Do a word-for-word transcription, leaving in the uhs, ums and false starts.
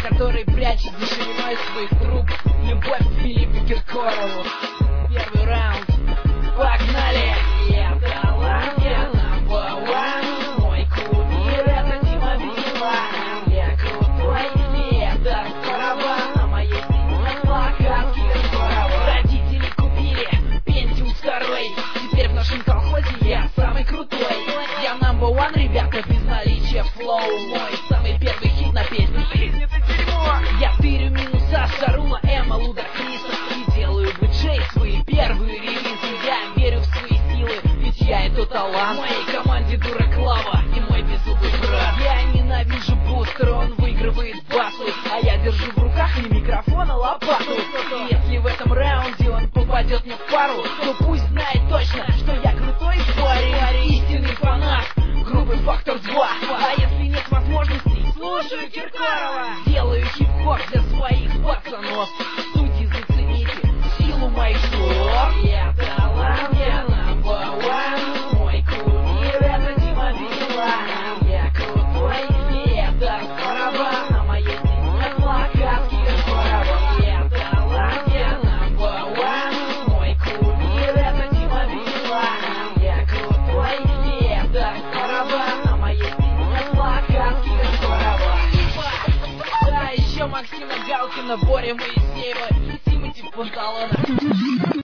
который прячет за шириной своих труб любовь к Филиппу Киркорову. Первый раунд. Погнали! Я талант, я number one. Мой кумир — это Дима Билан. Я крутой, и это здорово. На моей стене плакат Киркорова. Родители купили Пентиум второй. Теперь в нашем колхозе я самый крутой. Я number one, ребята, без наличия флоу. Мой самый первый хит на песню «Жизнь — это дерьмо». Я тырю минуса Шарула, Эмма, Лудакриса. И делаю биджей свои первые релизы. Я верю в свои силы, ведь я это талант. В моей команде дурак Лава и мой беззубый брат. Я ненавижу бустер, он выигрывает батлы, а я держу в руках не микрофон, а лопату. И если в этом раунде он попадет мне в пару, то пусть знает точно, что я крутой парень. Истинный фанат, грубый фактор два. А если нет возможностей, слушаю Киркорова. Делаю хип-хоп для своих пацанов. Судьи, зацените силу моих слов. Я талант, я number one. Мой кумир — это Дима Билан. Я крутой, и это здорово. На моей стене плакат Киркорова. Я талант, я number one. Мой кумир — это Дима Билан. Я крутой, и это здорово. На моей стене плакат Киркорова. А еще Максима Галкина, Боря Моисеева и Тимати в панталонах.